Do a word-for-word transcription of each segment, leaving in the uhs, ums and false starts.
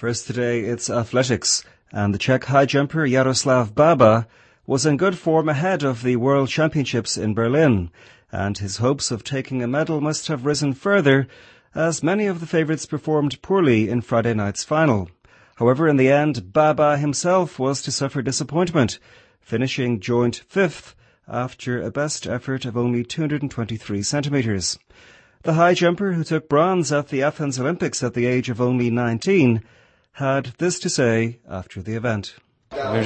First today, it's athletics, and the Czech high jumper Jaroslav Baba was in good form ahead of the World Championships in Berlin, and his hopes of taking a medal must have risen further, as many of the favourites performed poorly in Friday night's final. However, in the end, Baba himself was to suffer disappointment, finishing joint fifth after a best effort of only two hundred twenty-three centimetres. The high jumper, who took bronze at the Athens Olympics at the age of only nineteen, had this to say after the event. I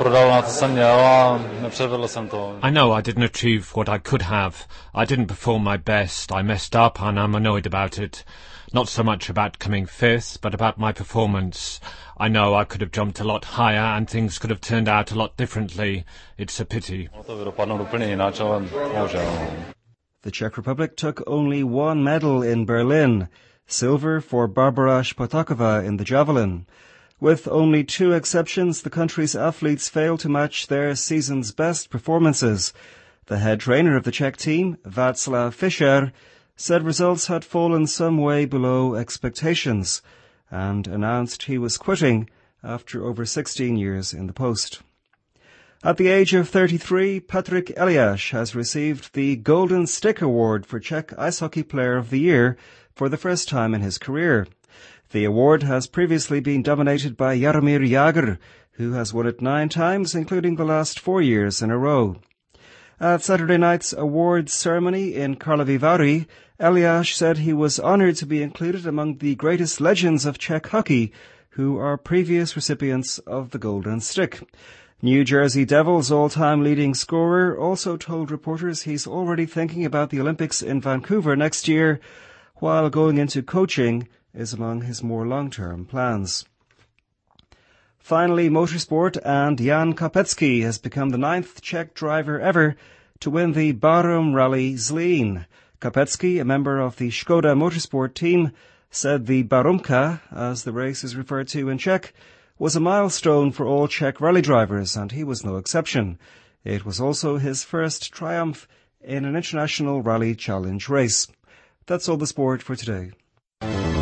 know I didn't achieve what I could have. I didn't perform my best. I messed up and I'm annoyed about it. Not so much about coming fifth, but about my performance. I know I could have jumped a lot higher and things could have turned out a lot differently. It's a pity. The Czech Republic took only one medal in Berlin, silver for Barbara Špatáková in the javelin. With only two exceptions, the country's athletes failed to match their season's best performances. The head trainer of the Czech team, Václav Fischer, said results had fallen some way below expectations and announced he was quitting after over sixteen years in the post. At the age of thirty-three, Patrik Eliáš has received the Golden Stick Award for Czech Ice Hockey Player of the Year for the first time in his career. The award has previously been dominated by Jaromír Jágr, who has won it nine times, including the last four years in a row. At Saturday night's awards ceremony in Karlovy Vary, Eliáš said he was honoured to be included among the greatest legends of Czech hockey, who are previous recipients of the Golden Stick. New Jersey Devils' all-time leading scorer also told reporters he's already thinking about the Olympics in Vancouver next year, while going into coaching is among his more long-term plans. Finally, motorsport, and Jan Kopecký has become the ninth Czech driver ever to win the Bærum Rally Zlín. Kopecký, a member of the Škoda Motorsport team, said the Bærumka, as the race is referred to in Czech, was a milestone for all Czech rally drivers, and he was no exception. It was also his first triumph in an international rally challenge race. That's all the sport for today.